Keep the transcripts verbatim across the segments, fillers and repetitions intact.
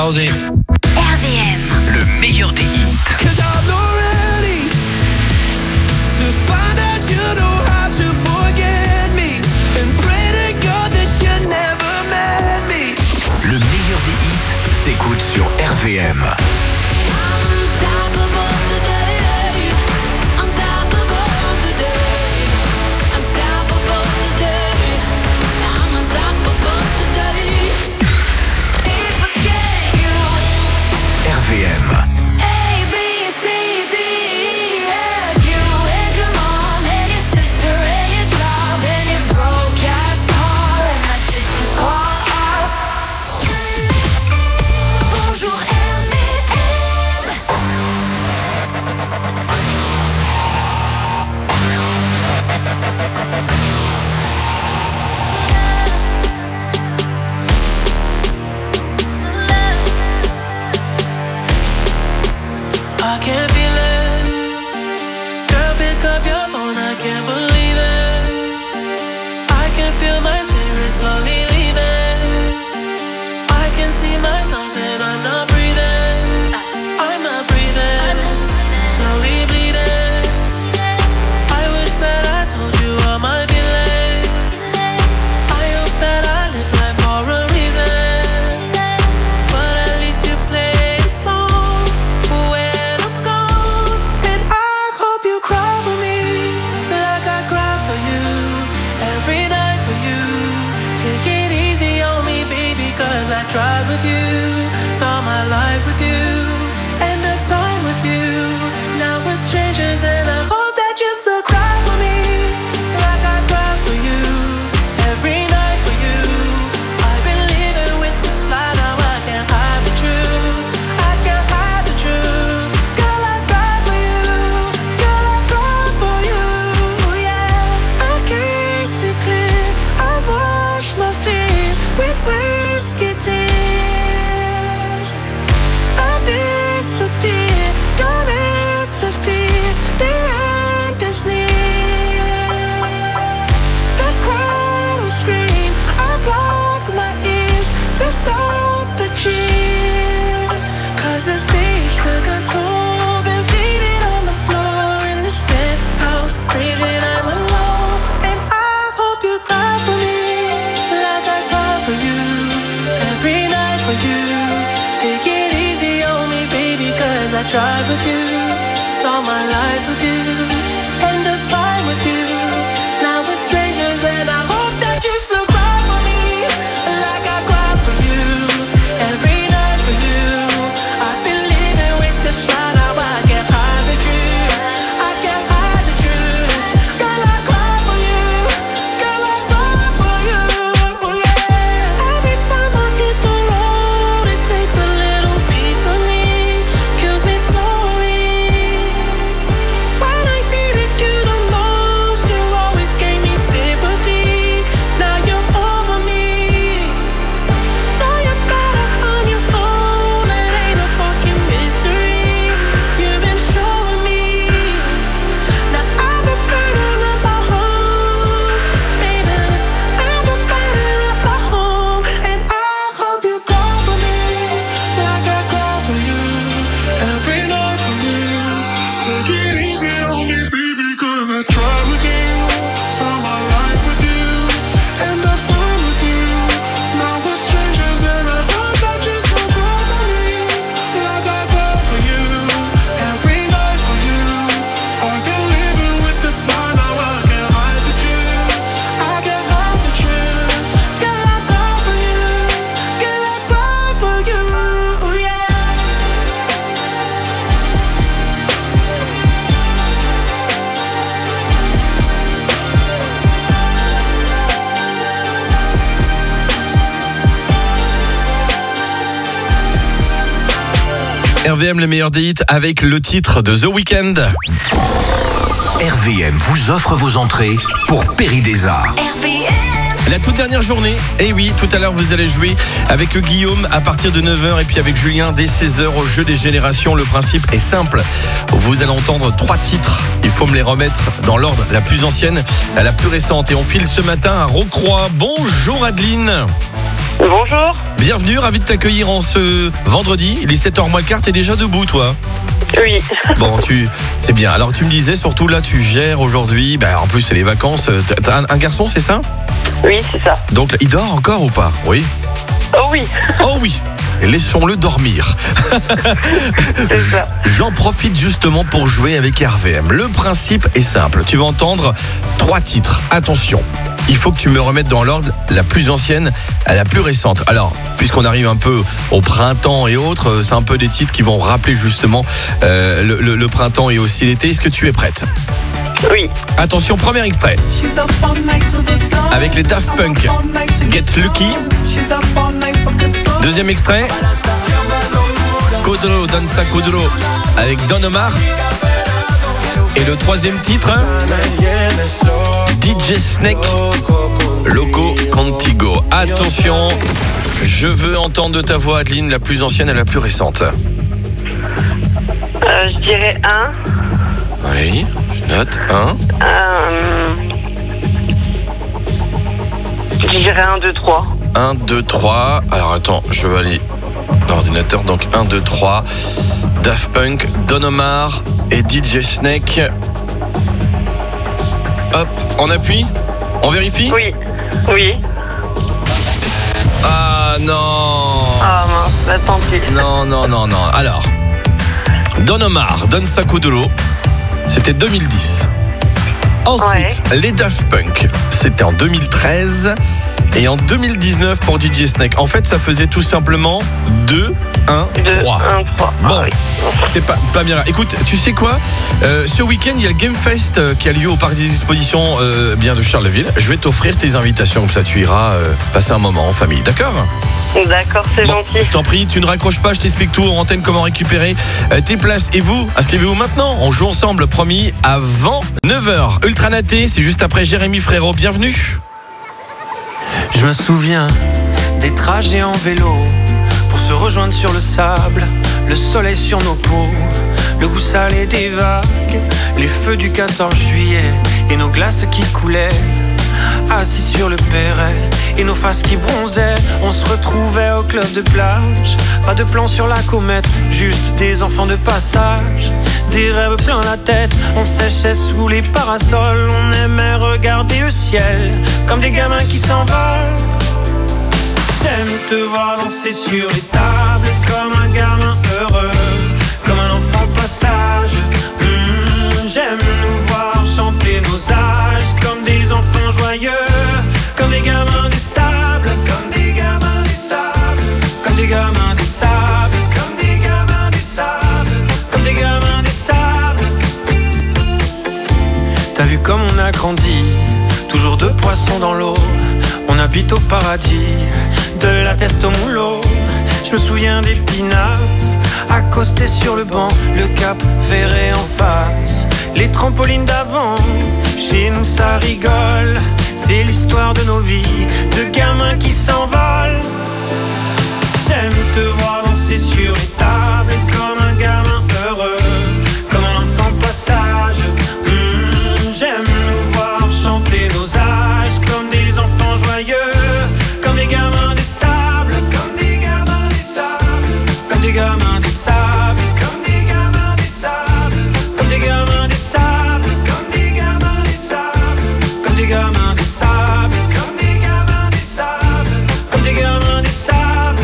Allons-y. R V M. Le meilleur des hits. Le meilleur des hits s'écoute sur R V M. R V M. I can't feel it. Girl, pick up your phone, I can't believe it. I can feel my spirit slowly leaving. I can see myself and I'm not breathing. I'm not breathing. Slowly bleeding. I wish that I told you all my feelings. I hope that I live life for a reason. But at least you play a song when I'm gone. And I hope you cry for me like I cry for you. Every night for you. Take it easy on me, baby, cause I tried with you. Saw my life with you. End of time with you. Now we're strangers and I hope that you still cry for me like I cry for you. Every night for you. I've been living with this lie, now I can't hide the truth. I can't hide the truth. Girl, I cry for you. Girl, I cry for you. Yeah, I kiss you clear. I wash my fears with whiskey tears. I disappear, don't interfere. The end is near. The crowd will scream. I block my ears to stop the cheers. Cause the stage took a toll. Been faded on the floor in this penthouse. Crazy, I'm alone. And I hope you cry for me like I cry for you. Every night for you. Take it easy on me, baby, cause I tried with you. Saw my life with you. End of time with you. Now we're strangers and I hope that you still cry for me like I cry for you. Every night for you. I've been living with this lie, now I can't hide the truth. I can't hide the truth. Girl, I cry for you. Girl, I cry for you. Yeah. Every time I hit the road, it takes a little piece of me. Kills me slowly. When I needed you the most, you always gave me sympathy. Now you're over me. Know you're better on your own. It ain't a fucking mystery. You've been showing me. Now I've been burning up my home, baby. I've been burning up my home, and I hope you cry for me like I cry for you. Every night for you. Take it easy on me, baby, cause I tried with you. Saw my life with you. End of time with you. Now we're strangers and I hope that you still cry for me like I cry for you. Every night for you. I've been living with this lie, now I can't hide the truth. I can't hide the truth. Girl, I cry for you. Girl, I cry for you. Yeah. R V M, le meilleur des hits avec le titre de The Weeknd. R V M vous offre vos entrées pour Péridesa. R V M. La toute dernière journée, et oui, tout à l'heure vous allez jouer avec Guillaume à partir de neuf heures et puis avec Julien dès seize heures au jeu des générations. Le principe est simple, vous allez entendre trois titres, il faut me les remettre dans l'ordre, la plus ancienne à la plus récente. Et on file ce matin à Rocroi. Bonjour Adeline. Bonjour. Bienvenue, ravi de t'accueillir en ce vendredi. Il est sept heures moins le quart, t'es déjà debout toi? Oui. Bon, tu, c'est bien. Alors tu me disais, surtout là, tu gères aujourd'hui. Bah, en plus, c'est les vacances. T'as un, un garçon, c'est ça? Oui, c'est ça. Donc, il dort encore ou pas? Oui. Oh oui. Oh oui. Laissons-le dormir. C'est ça. J'en profite justement pour jouer avec R V M. Le principe est simple. Tu vas entendre trois titres. Attention. Il faut que tu me remettes dans l'ordre la plus ancienne à la plus récente. Alors, puisqu'on arrive un peu au printemps et autres, c'est un peu des titres qui vont rappeler justement euh, le, le, le printemps et aussi l'été. Est-ce que tu es prête? Oui. Attention, premier extrait. Avec les Daft Punk, Get Lucky. Deuxième extrait. Kuduro, Danza Kuduro, avec Don Omar. Et le troisième titre, D J Snake, Loco Contigo. Attention, je veux entendre de ta voix, Adeline, la plus ancienne et la plus récente. Euh, je dirais un. Oui, je note un. Euh, je dirais un, deux, trois. un, deux, trois. Alors attends, je vais aller dans l'ordinateur. Donc un, deux, trois. Daft Punk, Don Omar et D J Snake. Hop, on appuie? On vérifie? Oui. Oui. Ah non. Ah mince, bah, tant pis. Non, non, non, non. Alors, Don Omar, Danza Kuduro, c'était deux mille dix. Ensuite, ouais. Les Daft Punk, c'était en deux mille treize. Et en deux mille dix-neuf pour D J Snake. En fait, ça faisait tout simplement deux, un, trois. un, trois. Bon, ah, oui. C'est pas, pas bien. Écoute, tu sais quoi, euh, ce week-end, il y a le Game Fest euh, qui a lieu au Parc des Expositions euh, bien de Charleville. Je vais t'offrir tes invitations, comme ça tu iras euh, passer un moment en famille, d'accord? D'accord, c'est bon, gentil. Je t'en prie, tu ne raccroches pas, je t'explique tout en antenne comment récupérer euh, tes places. Et vous, inscrivez-vous maintenant. On joue ensemble, promis, avant neuf heures. Ultra Naté, c'est juste après Jérémy Frérot. Bienvenue. Je me souviens des trajets en vélo pour se rejoindre sur le sable, le soleil sur nos peaux, le goût salé des vagues, les feux du quatorze juillet et nos glaces qui coulaient. Assis sur le perret et nos faces qui bronzaient, on se retrouvait au club de plage. Pas de plan sur la comète, juste des enfants de passage. Des rêves plein la tête, on séchait sous les parasols. On aimait regarder le ciel comme des gamins qui s'envolent. J'aime te voir danser sur les tables comme un gamin heureux, comme un enfant passage. Mmh, j'aime nous voir chanter nos âges comme des enfants joyeux, comme des gamins des sables, comme des gamins des sables, comme des gamins des sables, comme des gamins des sables, comme des gamins des sables. T'as vu comme on a grandi, toujours deux poissons dans l'eau. On habite au paradis, de la teste au moulot. Je me souviens des pinasses, accostés sur le banc, le cap ferré en face, les trampolines d'avant. Chez nous ça rigole, c'est l'histoire de nos vies, de gamins qui s'envolent. J'aime te voir danser sur les tables comme un gamin heureux, comme un enfant passage. Mmh, j'aime nous voir chanter nos âges comme des enfants joyeux, comme des gamins des sables, comme des gamins des sables, comme des gamins des sables, comme des gamins des sables, comme des gamins des sables, comme des gamins des sables, comme des gamins des sables, comme des gamins des sables, comme des gamins des sables.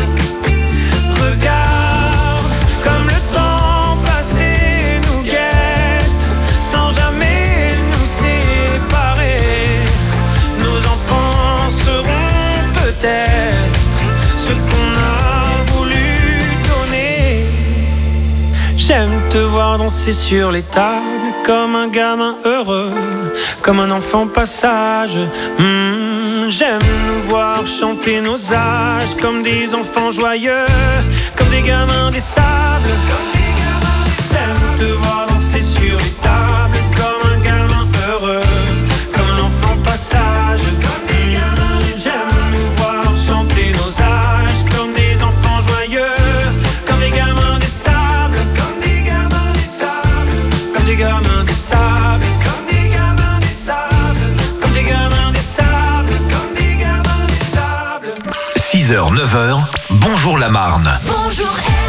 Regarde comme le temps passé nous guette, sans jamais nous séparer. Nos enfants seront peut-être ce qu'on a voulu donner. J'aime te voir danser sur les tables comme un gamin heureux, comme un enfant passage. Mmh, j'aime nous voir chanter nos âges comme des enfants joyeux, comme des gamins des sables, comme des gamins des sables. J'aime te voir danser sur les tables comme un gamin heureux, comme un enfant passage, comme des gamins des sables. J'aime nous voir chanter nos âges comme des enfants joyeux, comme des gamins des sables, comme des gamins des sables, comme des gamins des sables, comme des gamins des sables, comme des gamins des sables, comme des gamins des sables. six six heures neuf heures, bonjour la Marne. Bonjour R V M.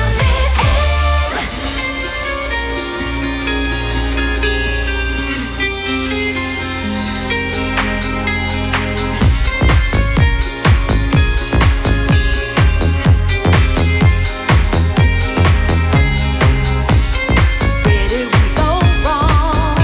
Where did we go wrong?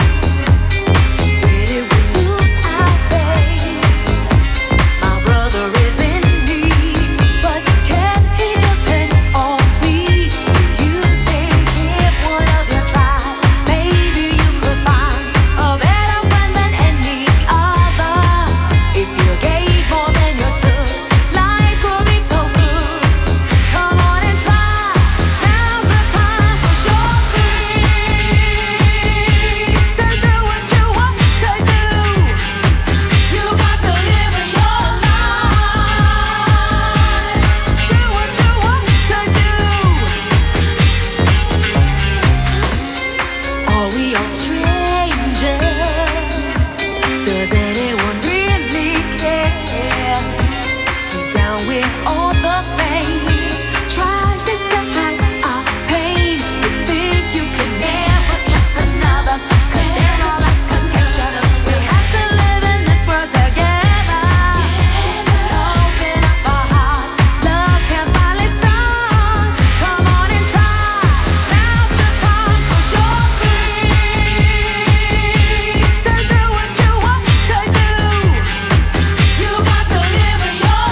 Where did we lose our faith? My brother is in need, but can he depend on me? Do you think if one of you tried, maybe you could find a better friend than any other? If you gave more than you took, life could be so good. Come on and try. Now's the time, 'cause you're free to do what you want to do. You got to live your life. Do what you want to do. Are we all strangers? Does anyone really care? Deep down we're all the same. Trying to hide our pain. You think you can never trust another, 'cause they're all less than each other. We have to live in this world together. Open up our heart, love can finally start. Come on and try. Now's the time, 'cause you're free to do what you want to do. You got to live your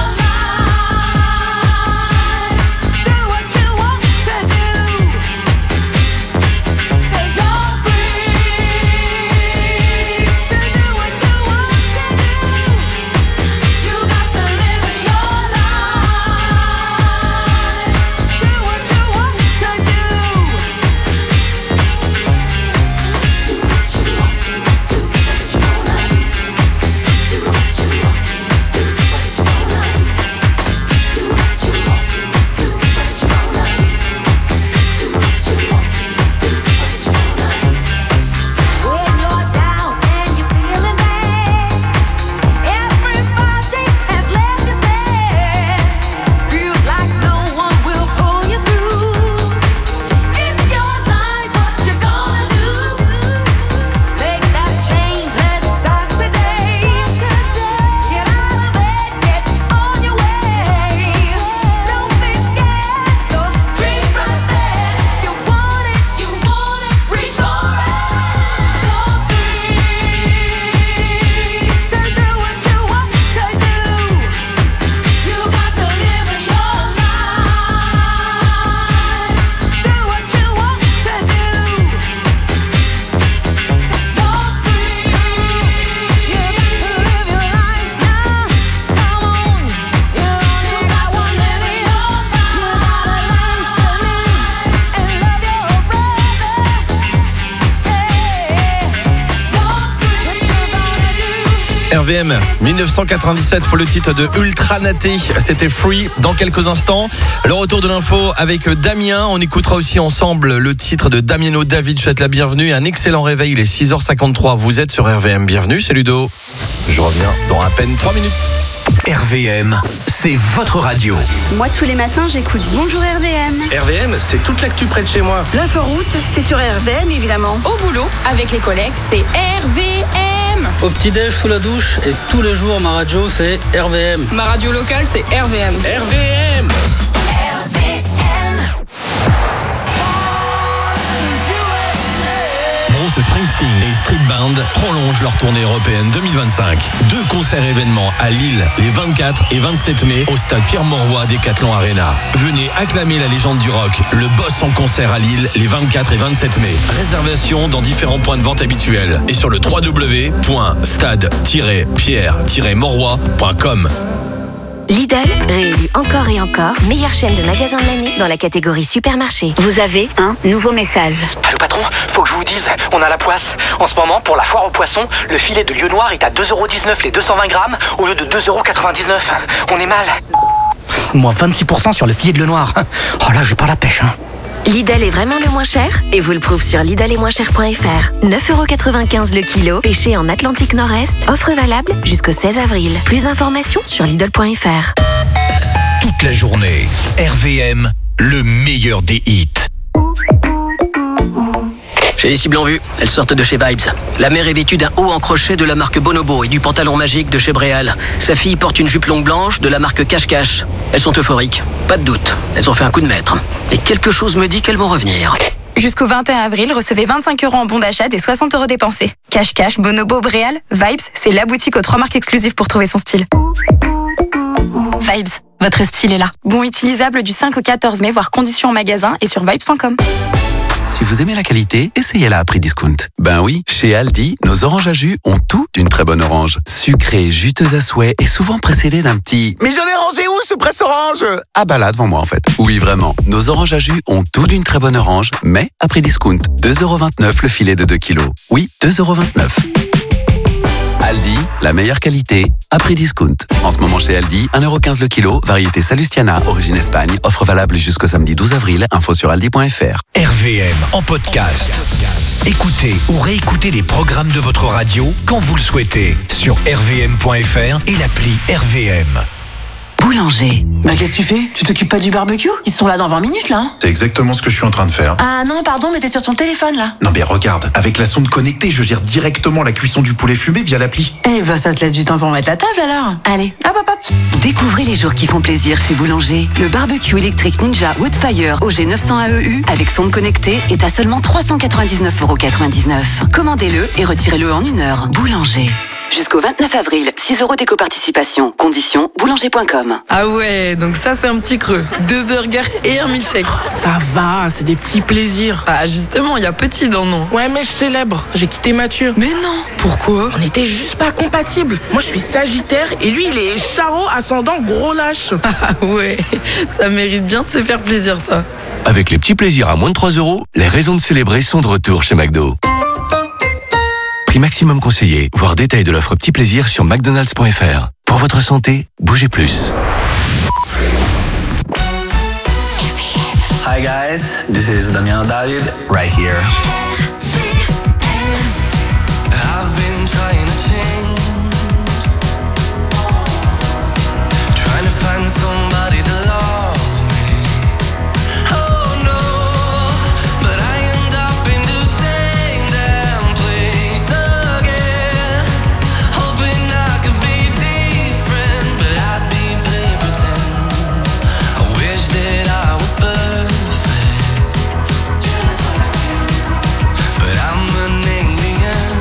life. Do what you want to do. 'Cause you're free to do what you want to do. You got to live your life. Do what you want to do. Do what you want to do. Do what you wanna do. Do what you want to do. Do what you wanna do. Do what you want to do. Do what you wanna do. Do what you want to do. Do what you wanna do. When you're down and you're feeling bad, everybody has left you sad. Feels like no one will pull you through. It's your life, what you gonna do? Make that change, let's start today. Get out of bed, get on your way. Don't be scared, the dream's right there. You want it, you want it, reach for it. You're free to do what you want to do. You got to live your life. Do what you want to do. You're free. You got to live your life now. Come on. You only got one living your life. You gotta learn to live and love your brother. Hey, you're free. What you gonna do? R V M mille neuf cent quatre-vingt-dix-sept pour le titre de Ultra Naté, c'était Free. Dans quelques instants, le retour de l'info avec Damien. On écoutera aussi ensemble le titre de Damiano David. Je souhaite la bienvenue et un excellent réveil. Il est six heures cinquante-trois. Vous êtes sur R V M. Bienvenue, c'est Ludo. Je reviens dans à peine trois minutes. R V M, c'est votre radio. Moi, tous les matins, j'écoute Bonjour R V M. R V M, c'est toute l'actu près de chez moi. L'inforoute, c'est sur R V M évidemment. Au boulot, avec les collègues, c'est R V M. Au petit-déj, sous la douche, et tous les jours, ma radio, c'est R V M. Ma radio locale, c'est R V M. R V M. R V M. Bruce Springsteen et Street Band prolongent leur tournée européenne deux mille vingt-cinq. Deux concerts événements à Lille les vingt-quatre et vingt-sept mai au stade Pierre-Mauroy Decathlon Arena. Venez acclamer la légende du rock, le Boss en concert à Lille les vingt-quatre et vingt-sept mai. Réservation dans différents points de vente habituels et sur le w w w point stade tiret pierre tiret mauroy point com. Lidl, réélu encore et encore, meilleure chaîne de magasins de l'année dans la catégorie supermarché. Vous avez un nouveau message. Allô patron, faut que je vous dise, on a la poisse. En ce moment, pour la foire aux poissons, le filet de lieu noir est à deux euros dix-neuf les deux cent vingt grammes au lieu de deux euros quatre-vingt-dix-neuf. On est mal. Moins vingt-six pour cent sur le filet de lieu noir. Oh là, j'ai pas la pêche, hein. Lidl est vraiment le moins cher et vous le prouve sur lidl est moins cher point f r. neuf euros quatre-vingt-quinze le kilo, pêché en Atlantique Nord-Est. Offre valable jusqu'au seize avril. Plus d'informations sur lidl point f r. toute la journée. R V M, le meilleur des hits. J'ai les cibles en vue, elles sortent de chez Vibes. La mère est vêtue d'un haut en crochet de la marque Bonobo et du pantalon magique de chez Bréal. Sa fille porte une jupe longue blanche de la marque Cache Cache. Elles sont euphoriques, pas de doute, elles ont fait un coup de maître. Et quelque chose me dit qu'elles vont revenir. Jusqu'au vingt et un avril, recevez vingt-cinq euros en bon d'achat des soixante euros dépensés. Cache Cache, Bonobo, Bréal, Vibes, c'est la boutique aux trois marques exclusives pour trouver son style. Vibes, votre style est là. Bon utilisable du cinq au quatorze mai, voire conditions en magasin et sur vibes point com. Si vous aimez la qualité, essayez-la à prix discount. Ben oui, chez Aldi, nos oranges à jus ont tout d'une très bonne orange. Sucrée, juteuse à souhait et souvent précédée d'un petit « Mais j'en ai rangé où ce presse-orange ?» Ah bah là, devant moi en fait. Oui, vraiment. Nos oranges à jus ont tout d'une très bonne orange, mais à prix discount. deux euros vingt-neuf le filet de deux kilos. Oui, deux euros vingt-neuf. Aldi, la meilleure qualité, à prix discount. En ce moment chez Aldi, un euro quinze le kilo, variété Salustiana, origine Espagne, offre valable jusqu'au samedi douze avril, info sur aldi point f r. R V M en podcast. Écoutez ou réécoutez les programmes de votre radio quand vous le souhaitez sur r v m point f r et l'appli R V M. Boulanger. Bah qu'est-ce que tu fais? Tu t'occupes pas du barbecue? Ils sont là dans vingt minutes là. C'est exactement ce que je suis en train de faire. Ah non, pardon, mais t'es sur ton téléphone là. Non mais regarde, avec la sonde connectée, je gère directement la cuisson du poulet fumé via l'appli. Eh bah ça te laisse du temps pour mettre la table alors. Allez, hop hop hop. Découvrez les jours qui font plaisir chez Boulanger. Le barbecue électrique Ninja Woodfire O G neuf cents A E U avec sonde connectée est à seulement trois cent quatre-vingt-dix-neuf euros quatre-vingt-dix-neuf. Commandez-le et retirez-le en une heure. Boulanger. Jusqu'au vingt-neuf avril, six euros d'éco-participation. Conditions, boulanger point com. Ah ouais, donc ça c'est un petit creux. Deux burgers et un milkshake. Ça va, c'est des petits plaisirs. Ah justement, il y a petit dans le nom. Ouais, mais je célèbre. J'ai quitté Mathieu. Mais non, pourquoi? On était juste pas compatibles. Moi je suis Sagittaire et lui il est Charo ascendant gros lâche. Ah ouais, ça mérite bien de se faire plaisir ça. Avec les petits plaisirs à moins de trois euros, les raisons de célébrer sont de retour chez McDo. Prix maximum conseillé, voire détail de l'offre Petit Plaisir sur mcdonalds point f r. Pour votre santé, bougez plus. Hi guys, this is Damiano David, right here. I've been trying to change, trying to find somebody to love me. Oh no, but I end up in the same damn place again, hoping I could be different, but I'd be playing pretend. I wish that I was perfect, but I'm an alien.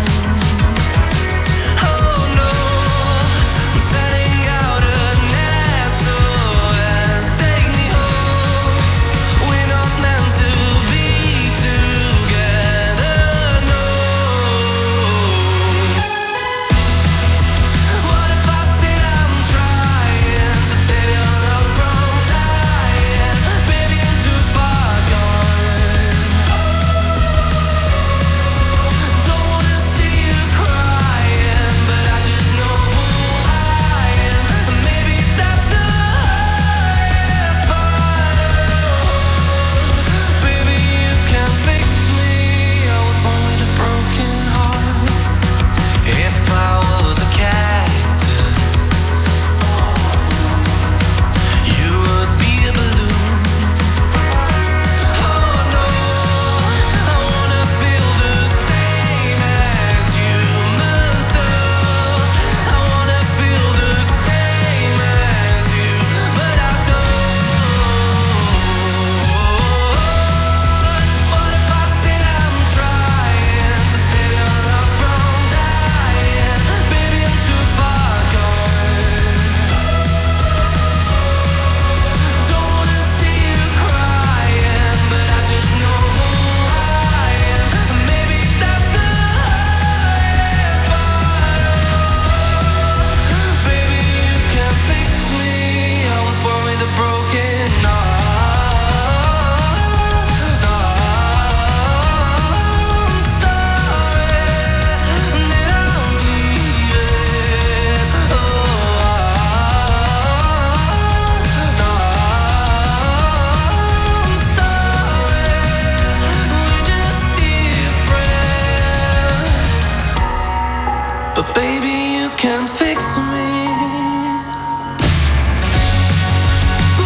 Oh no, I'm setting out an S O S, take me home. We're not meant to be together, no. What if I said I'm trying to save your love from dying? Baby, I'm too far gone. Don't wanna see you crying, but I just know who I am. Maybe that's the hardest part. Baby, you can fix me. I was born with a broken heart. If I was a cactus, you would be a balloon. Oh no, I wanna feel the same as you must have. I wanna feel the same as you, but I don't. What if I said I'm trying to save your love from dying? Baby, I'm too far gone. Don't wanna see you crying, but I just know who I am. Maybe that's the hardest part. Baby, you can fix me. I was born with a broken heart. I'm sorry that I'm leaving. Oh, I'm sorry, we're just different. But baby, you can fix me.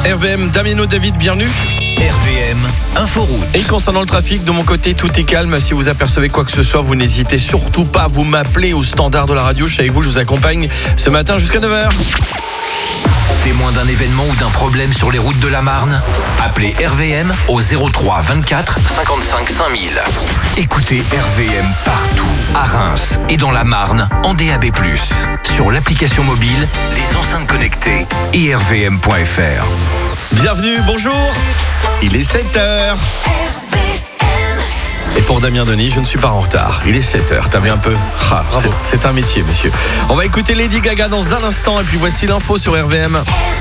R V M, Damiano, David, bienvenue. R V M, Inforoute. Et concernant le trafic, de mon côté, tout est calme. Si vous apercevez quoi que ce soit, vous n'hésitez surtout pas à vous m'appeler au standard de la radio. Je suis avec vous, je vous accompagne ce matin jusqu'à neuf heures. Témoin d'un événement ou d'un problème sur les routes de la Marne? Appelez R V M au zéro trois vingt-quatre cinquante-cinq cinq mille. Écoutez R V M partout, à Reims et dans la Marne, en D A B plus, sur l'application mobile, les enceintes connectées et R V M point F R. Bienvenue, bonjour. Il est sept heures. Et pour Damien Denis, je ne suis pas en retard. Il est sept heures, t'as vu un peu ah, c'est, c'est un métier, monsieur. On va écouter Lady Gaga dans un instant. Et puis voici l'info sur R V M.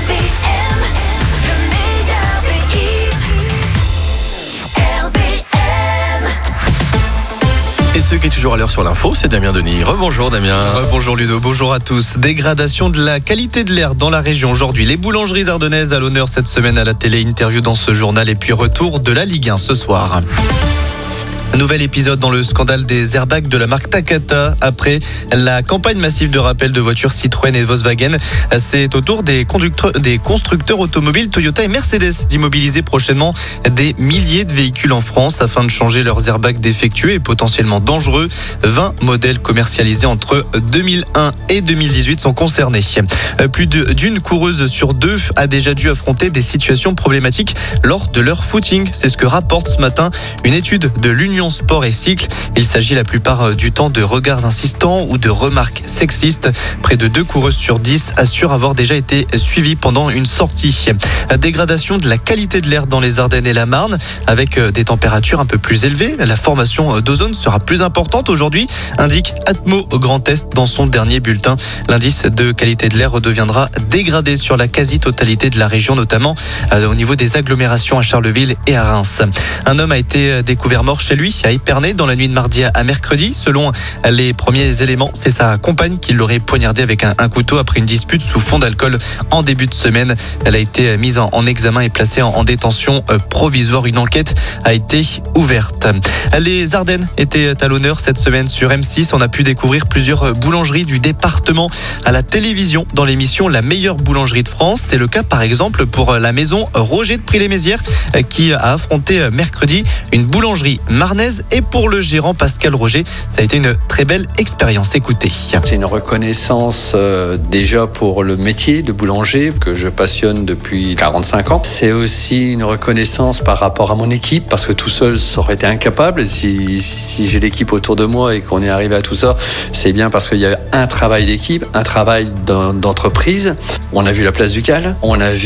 Et ceux qui est toujours à l'heure sur l'info, c'est Damien Denis. Rebonjour Damien. Rebonjour Ludo, bonjour à tous. Dégradation de la qualité de l'air dans la région aujourd'hui. Les boulangeries ardennaises à l'honneur cette semaine à la télé, interview dans ce journal et puis retour de la Ligue un ce soir. Nouvel épisode dans le scandale des airbags de la marque Takata. Après la campagne massive de rappel de voitures Citroën et Volkswagen, c'est au tour des, conducteurs, des constructeurs automobiles Toyota et Mercedes d'immobiliser prochainement des milliers de véhicules en France afin de changer leurs airbags défectueux et potentiellement dangereux. vingt modèles commercialisés entre deux mille un et deux mille dix-huit sont concernés. Plus de, d'une coureuse sur deux a déjà dû affronter des situations problématiques lors de leur footing. C'est ce que rapporte ce matin une étude de l'Union Sport et Cycle. Il s'agit la plupart du temps de regards insistants ou de remarques sexistes. Près de deux coureuses sur dix assurent avoir déjà été suivies pendant une sortie. Dégradation de la qualité de l'air dans les Ardennes et la Marne avec des températures un peu plus élevées. La formation d'ozone sera plus importante aujourd'hui, indique Atmo Grand Est dans son dernier bulletin. L'indice de qualité de l'air redeviendra dégradé sur la quasi-totalité de la région, notamment au niveau des agglomérations à Charleville et à Reims. Un homme a été découvert mort chez lui à Épernay dans la nuit de mardi à mercredi. Selon les premiers éléments, c'est sa compagne qui l'aurait poignardé avec un, un couteau après une dispute sous fond d'alcool en début de semaine. Elle a été mise en, en examen et placée en, en détention provisoire. Une enquête a été ouverte. Les Ardennes étaient à l'honneur cette semaine sur M six. On a pu découvrir plusieurs boulangeries du département à la télévision dans l'émission La meilleure boulangerie de France. C'est le cas par exemple pour la maison Roger de Prix-les-Mézières qui a affronté mercredi une boulangerie marnaise, et pour le gérant Pascal Roger, ça a été une très belle expérience. Écoutez. C'est une reconnaissance euh, déjà pour le métier de boulanger que je passionne depuis quarante-cinq ans. C'est aussi une reconnaissance par rapport à mon équipe parce que tout seul, ça aurait été incapable. Si, si j'ai l'équipe autour de moi et qu'on est arrivé à tout ça, c'est bien parce qu'il y a un travail d'équipe, un travail d'entreprise. On a vu la place Ducale, on a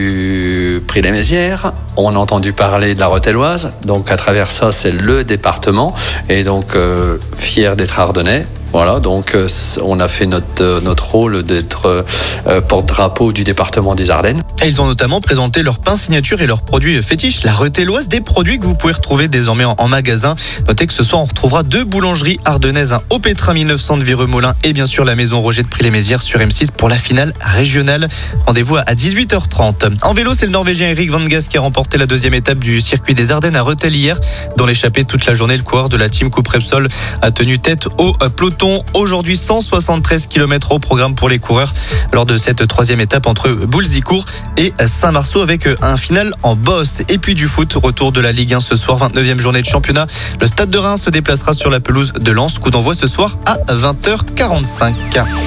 vu Prix-les-Mézières, on a entendu parler de la Rotelloise. Donc à travers ça, c'est le département et donc euh, fier d'être ardennais. Voilà, donc euh, on a fait notre, euh, notre rôle d'être euh, porte-drapeau du département des Ardennes. Et ils ont notamment présenté leur pain signature et leurs produits fétiches, la Rotelloise, des produits que vous pouvez retrouver désormais en, en magasin. Notez que ce soir, on retrouvera deux boulangeries ardennaises, un au Pétrin mille neuf cents de Vireux-Molin et bien sûr la maison Roger de Prix-les-Mézières sur M six pour la finale régionale. Rendez-vous à dix-huit heures trente. En vélo, c'est le Norvégien Eric Van Gas qui a remporté la deuxième étape du circuit des Ardennes à Rethel hier. Dans l'échappée toute la journée, le coureur de la team Coupe Repsol a tenu tête au peloton. Aujourd'hui, cent soixante-treize kilomètres au programme pour les coureurs lors de cette troisième étape entre Boulzicourt et Saint-Marceau avec un final en bosse. Et puis du foot, retour de la Ligue un ce soir, vingt-neuvième journée de championnat. Le Stade de Reims se déplacera sur la pelouse de Lens. Coup d'envoi ce soir à vingt heures quarante-cinq.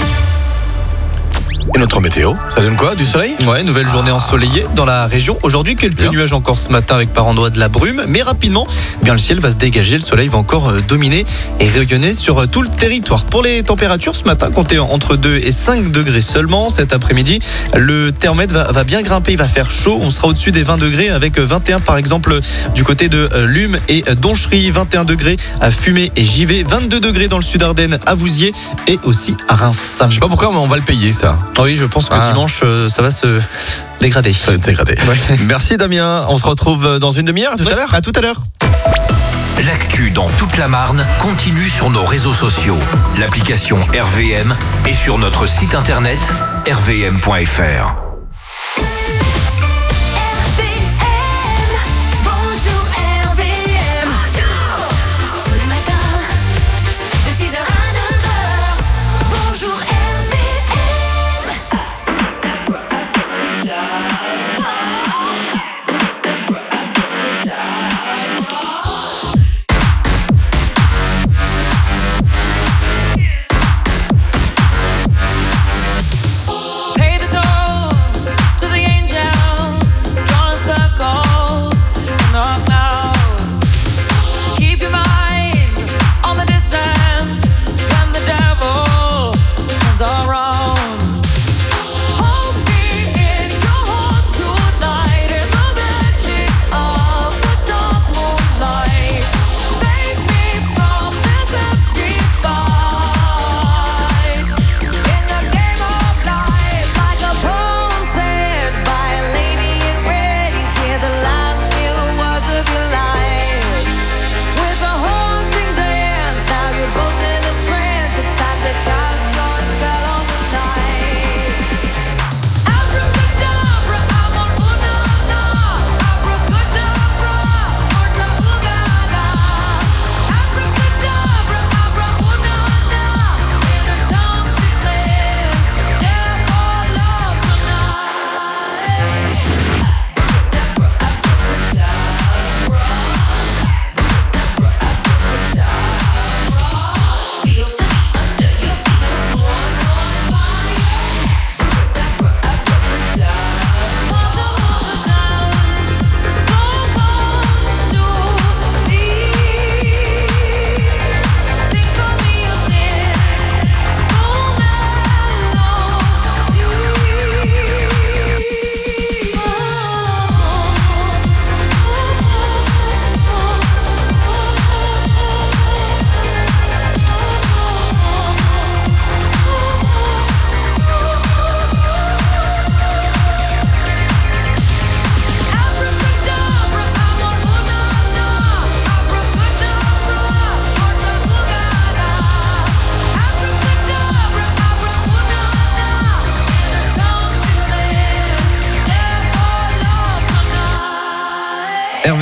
Et notre météo, ça donne quoi? Du soleil? Ouais, nouvelle journée ensoleillée dans la région. Aujourd'hui, quelques Bien. nuages encore ce matin avec par endroits de la brume, mais rapidement, bien le ciel va se dégager, le soleil va encore dominer et rayonner sur tout le territoire. Pour les températures, ce matin, comptez entre deux et cinq degrés seulement. Cet après-midi, le thermomètre va, va bien grimper, il va faire chaud. On sera au-dessus des vingt degrés avec vingt et un par exemple du côté de Lume et Donchery, vingt et un degrés à Fumé et Givet, vingt-deux degrés dans le sud Ardennes à Vouziers et aussi à Reims. Je sais pas pourquoi, mais on va le payer ça. Oui, je pense que ah. dimanche, ça va se dégrader. Ça va se dégrader. Ouais. Merci Damien. On se retrouve dans une demi-heure, à tout ouais. à l'heure. À tout à l'heure. L'actu dans toute la Marne continue sur nos réseaux sociaux. L'application R V M et sur notre site internet r v m point f r.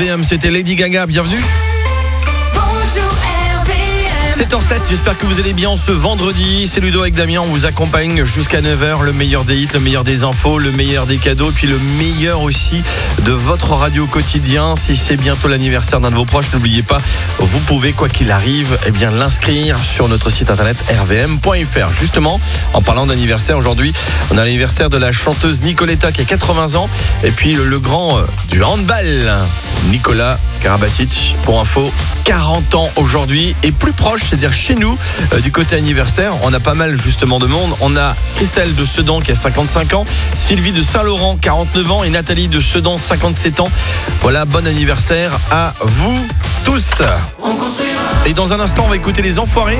V M, c'était Lady Gaga, bienvenue. Bonjour R V M. sept heures zéro sept, j'espère que vous allez bien ce vendredi. C'est Ludo avec Damien, on vous accompagne jusqu'à neuf heures. Le meilleur des hits, le meilleur des infos, le meilleur des cadeaux, puis le meilleur aussi de votre radio quotidien. Si c'est bientôt l'anniversaire d'un de vos proches, n'oubliez pas, vous pouvez, quoi qu'il arrive, eh bien, l'inscrire sur notre site internet r v m point f r. Justement, en parlant d'anniversaire, aujourd'hui, on a l'anniversaire de la chanteuse Nicoletta qui a quatre-vingts ans. Et puis le, le grand euh, du handball, Nicolas Karabatic, pour info, quarante ans aujourd'hui. Et plus proche, c'est-à-dire chez nous, euh, du côté anniversaire, on a pas mal justement de monde. On a Christelle de Sedan qui a cinquante-cinq ans, Sylvie de Saint-Laurent, quarante-neuf ans, et Nathalie de Sedan, cinquante-sept ans. Voilà, bon anniversaire à vous tous. Et dans un instant, on va écouter les Enfoirés.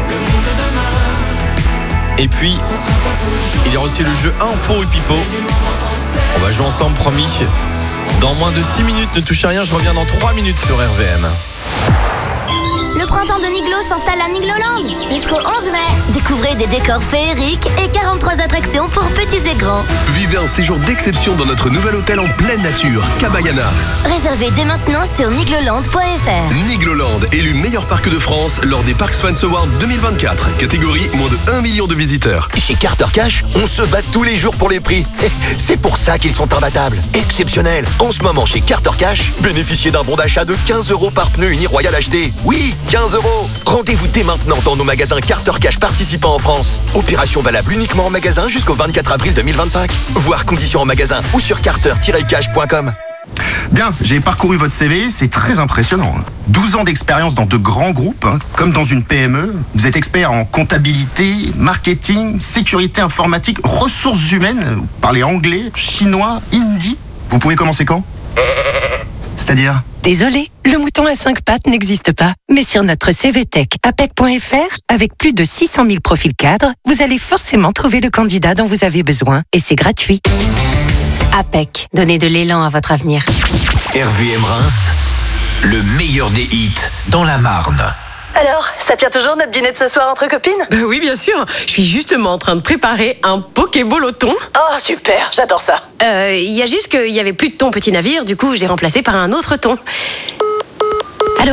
Et puis, il y aura aussi le jeu Info et Pipo. On va jouer ensemble, promis. Dans moins de six minutes, ne touchez à rien, je reviens dans trois minutes sur R V M. Le printemps de Niglo s'installe à Nigloland jusqu'au onze mai. Découvrez des décors féeriques et quarante-trois attractions pour petits et grands. Vivez un séjour d'exception dans notre nouvel hôtel en pleine nature, Cabayana. Réservez dès maintenant sur nigloland point f r. Nigloland, élu meilleur parc de France lors des Parks Fans Awards deux mille vingt-quatre. Catégorie moins de un million de visiteurs. Chez Carter Cash, on se bat tous les jours pour les prix. C'est pour ça qu'ils sont imbattables. Exceptionnels. En ce moment, chez Carter Cash, bénéficiez d'un bon d'achat de quinze euros par pneu Uniroyal acheté. Oui, quinze euros. Rendez-vous dès maintenant dans nos magasins Carter Cash participants en France. Opération valable uniquement en magasin jusqu'au vingt-quatre avril deux mille vingt-cinq. Voir conditions en magasin ou sur carter tiret cash point com. Bien, j'ai parcouru votre C V, c'est très impressionnant. douze ans d'expérience dans de grands groupes, hein, comme dans une P M E. Vous êtes expert en comptabilité, marketing, sécurité informatique, ressources humaines. Vous parlez anglais, chinois, hindi. Vous pouvez commencer quand ? C'est-à-dire ? Désolé, le mouton à cinq pattes n'existe pas. Mais sur notre C V Tech, apec point f r, avec plus de six cent mille profils cadres, vous allez forcément trouver le candidat dont vous avez besoin. Et c'est gratuit. APEC, donnez de l'élan à votre avenir. R V M Reims, le meilleur des hits dans la Marne. Alors, ça tient toujours notre dîner de ce soir entre copines ? Bah oui, bien sûr. Je suis justement en train de préparer un pokéball au thon. Oh, super, j'adore ça. Euh, il y a juste qu'il y avait plus de thon petit navire, du coup j'ai remplacé par un autre thon. Allô ?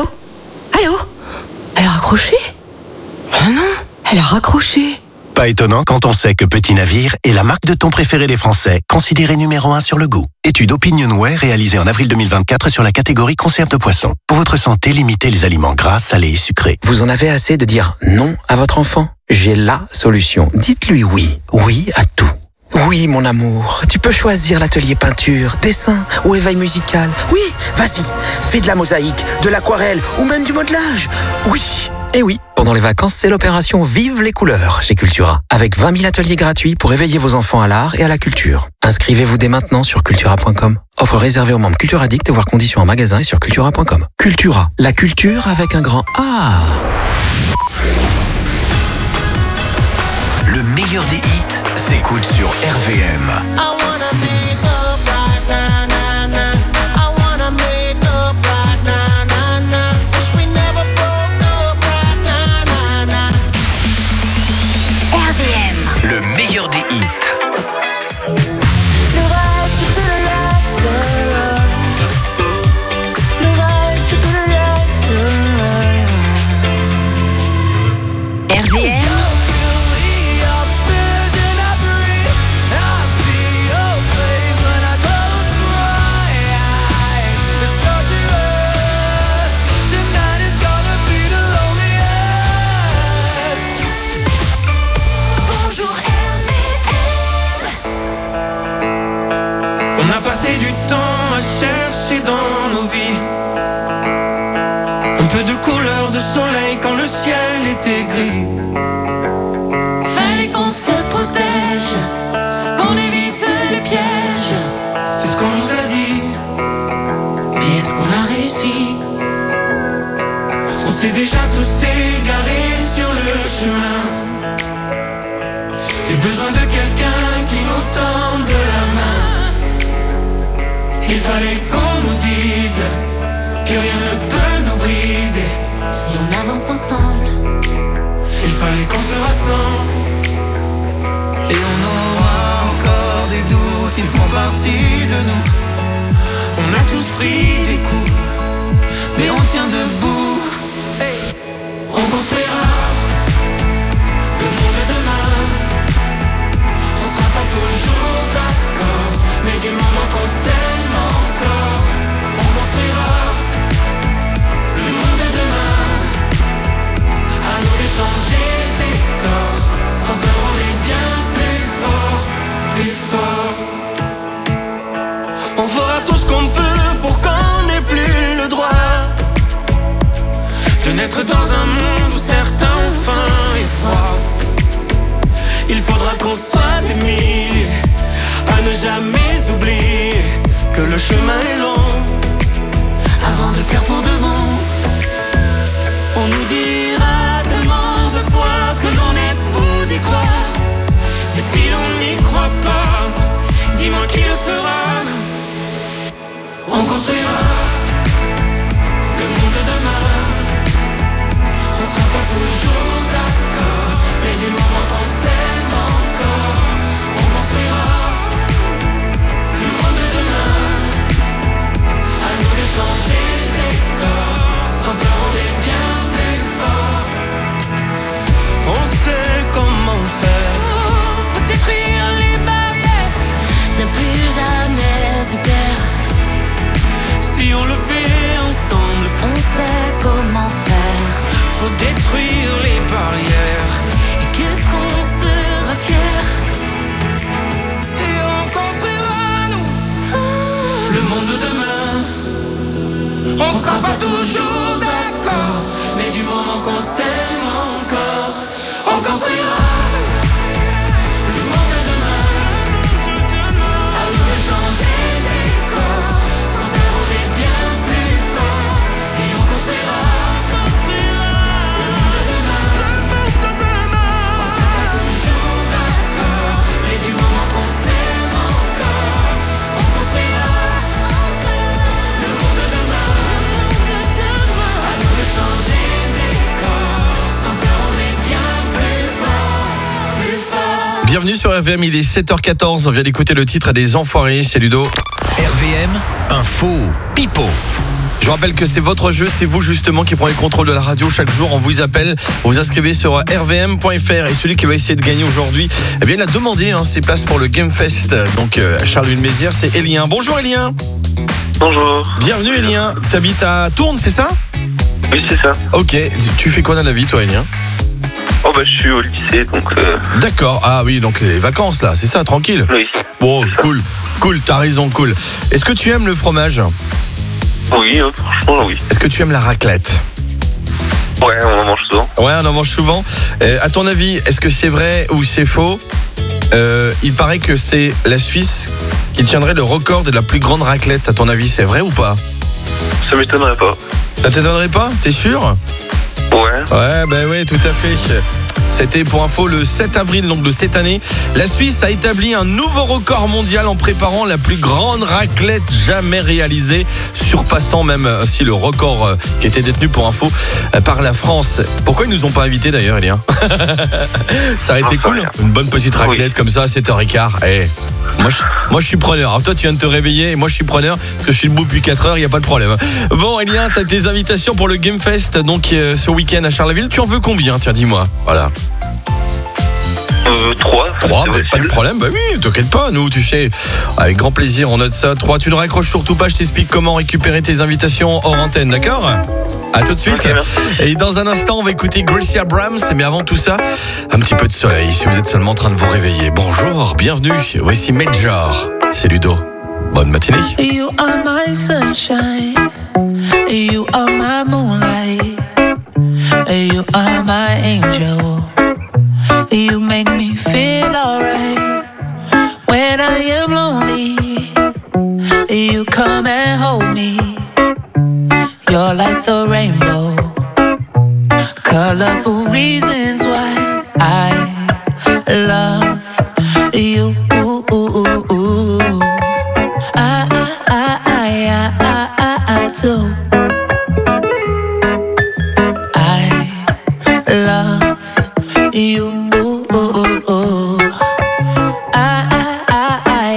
Allô ? Elle a raccroché ? Ah non, elle a raccroché. Pas étonnant quand on sait que Petit Navire est la marque de thon préférée des Français, considérée numéro un sur le goût. Étude Opinionway réalisée en avril deux mille vingt-quatre sur la catégorie conserve de poisson. Pour votre santé, limitez les aliments gras, salés et sucrés. Vous en avez assez de dire non à votre enfant ? J'ai la solution. Dites-lui oui. Oui à tout. Oui, mon amour, tu peux choisir l'atelier peinture, dessin ou éveil musical. Oui, vas-y, fais de la mosaïque, de l'aquarelle ou même du modelage. Oui. Et oui, pendant les vacances, c'est l'opération Vive les couleurs chez Cultura, avec vingt mille ateliers gratuits pour éveiller vos enfants à l'art et à la culture. Inscrivez-vous dès maintenant sur cultura point com. Offre réservée aux membres Cultura Addict, voir conditions en magasin et sur cultura point com. Cultura, la culture avec un grand A. Le meilleur des hits s'écoute sur R V M. Le meilleur des hits. R V M. Passer du temps à chercher dans nos vies un peu de couleur de soleil quand le ciel était gris. Fallait qu'on se protège, qu'on évite les pièges. C'est ce qu'on nous a dit, mais est-ce qu'on a réussi? On s'est déjà tous égarés sur le chemin. J'ai besoin de quelqu'un qui nous tende la main. Il fallait qu'on nous dise que rien ne peut nous briser. Si on avance ensemble, il fallait qu'on se rassemble. Et on aura encore des doutes, ils font partie de nous. On a tous pris des coups, mais on tient debout. On construira le monde de demain. On sera pas toujours d'accord, mais du moment qu'on s'aime encore, on construira le monde de demain. À nous d'échanger des corps, sans peur on est bien plus fort, plus fort. On fera tout ce qu'on peut pour qu'on n'ait plus le droit de naître dans un monde où certains ont faim et froid. Il faudra qu'on soit des milliers à ne jamais oublier que le chemin est long avant de faire pour de bon. On nous dira tellement de fois que l'on est fou d'y croire, mais si l'on n'y croit pas, dis-moi qui le fera. On construira le monde de demain. On sera pas toujours d'accord, mais du moment qu'on s'aime encore, on construira le monde de demain. À nous d'échanger des corps, sans peur on est bien plus fort. On sait comment faire. Oh, faut détruire les barrières, ne plus jamais se taire. Si on le fait ensemble, on sait comment faire. Faut détruire les barrières. Et qu'est-ce qu'on sera fier. Et on construira nous le monde de demain. On sera pas toujours d'accord, mais du moment qu'on s'aime encore, on construira le monde de demain. À nous de changer les corps, sans peur on est bien plus fort. Et on construira le monde de demain. On sera pas toujours d'accord, mais du moment qu'on s'aime encore, on construira le monde de demain. À nous de changer des corps, sans peur on est bien plus fort, plus fort. Bienvenue sur R V M, il est sept heures quatorze, on vient d'écouter le titre des Enfoirés, c'est Ludo. R V M, info, pipo. Je vous rappelle que c'est votre jeu, c'est vous justement qui prenez le contrôle de la radio chaque jour. On vous appelle, vous vous inscrivez sur r v m point f r et celui qui va essayer de gagner aujourd'hui, eh bien il a demandé hein, ses places pour le Game Fest. Donc euh, à Charleville-Mézières, c'est Elien. Bonjour Elien. Bonjour. Bienvenue Elien. Tu habites à Tourne, c'est ça? Oui, c'est ça. Ok, tu fais quoi dans la vie toi Elien? Oh bah je suis au lycée donc... Euh... D'accord, ah oui, donc les vacances là, c'est ça, tranquille? Oui. Bon, cool, cool, t'as raison, cool. Est-ce que tu aimes le fromage? Oui, euh, franchement oui. Est-ce que tu aimes la raclette? Ouais, on en mange souvent. Ouais, on en mange souvent. Euh, à ton avis, est-ce que c'est vrai ou c'est faux? euh, Il paraît que c'est la Suisse qui tiendrait le record de la plus grande raclette. À ton avis, c'est vrai ou pas? Ça m'étonnerait pas. Ça t'étonnerait pas? T'es sûr? Ouais. Ouais, bah ouais, tout à fait. C'était pour info le sept avril donc de cette année. La Suisse a établi un nouveau record mondial en préparant la plus grande raclette jamais réalisée, surpassant même aussi le record qui était détenu pour info par la France. Pourquoi ils nous ont pas invités d'ailleurs, Elien? Ça aurait été cool, une bonne petite raclette oui. Comme ça à sept heures quinze. Hey. Moi je, moi je suis preneur. Alors toi tu viens de te réveiller et moi je suis preneur parce que je suis debout depuis quatre heures, il n'y a pas de problème. Bon Elien, tu as tes invitations pour le Game Fest donc euh, ce week-end à Charleville. Tu en veux combien? Tiens, dis-moi. Voilà. Euh, trois. Trois, bah, pas de problème. Bah oui, t'inquiète pas, nous, tu sais, avec grand plaisir, on note ça. Trois, tu ne raccroches surtout pas, je t'explique comment récupérer tes invitations hors antenne, d'accord? À tout de suite. Okay, et dans un instant, on va écouter Gracie Abrams. Mais avant tout ça, un petit peu de soleil, si vous êtes seulement en train de vous réveiller. Bonjour, bienvenue, voici Major. C'est Ludo. Bonne matinée. You are my sunshine. You are my moonlight. You are my angel. You make me feel alright. When I am lonely, you come and hold me. You're like the rainbow, colorful reasons why I love you. I, I, I, I, I, I, I do. I love you.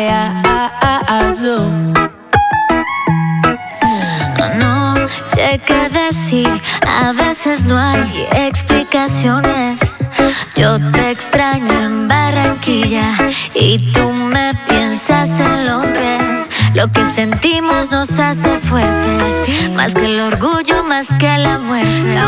Check que decir, a veces no hay explicaciones. Yo te extraño en Barranquilla y tú me piensas en Londres. Lo que sentimos nos hace fuertes, más que el orgullo, más que la muerte.